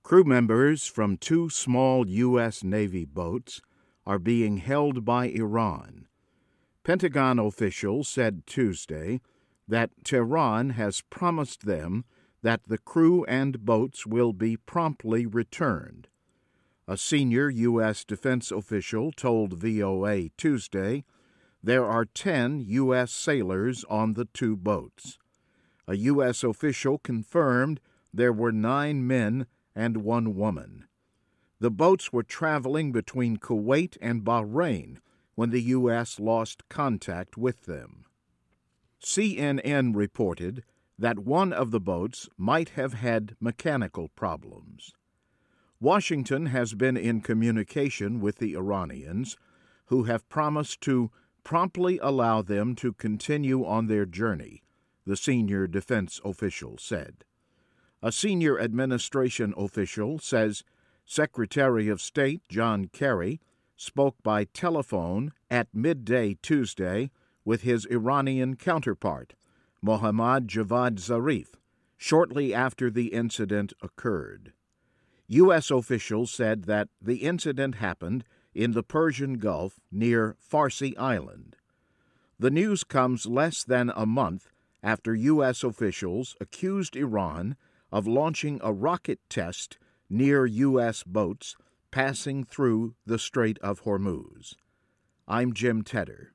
Crew members from 2 small U.S. Navy boats are being held by Iran. Pentagon officials said Tuesday that Tehran has promised them that the crew and boats will be promptly returned. A senior U.S. defense official told VOA Tuesday there are 10 U.S. sailors on the 2 boats. A U.S. official confirmed there were 9 men and 1 woman. The boats were traveling between Kuwait and Bahrain when the U.S. lost contact with them. CNN reported that one of the boats might have had mechanical problems. Washington has been in communication with the Iranians, who have promised to promptly allow them to continue on their journey, the senior defense official said. A senior administration official says Secretary of State John Kerry spoke by telephone at midday Tuesday with his Iranian counterpart, Mohammad Javad Zarif, shortly after the incident occurred. U.S. officials said that the incident happened in the Persian Gulf near Farsi Island. The news comes less than a month after U.S. officials accused Iran of launching a rocket test near U.S. boats passing through the Strait of Hormuz. I'm Jim Tedder.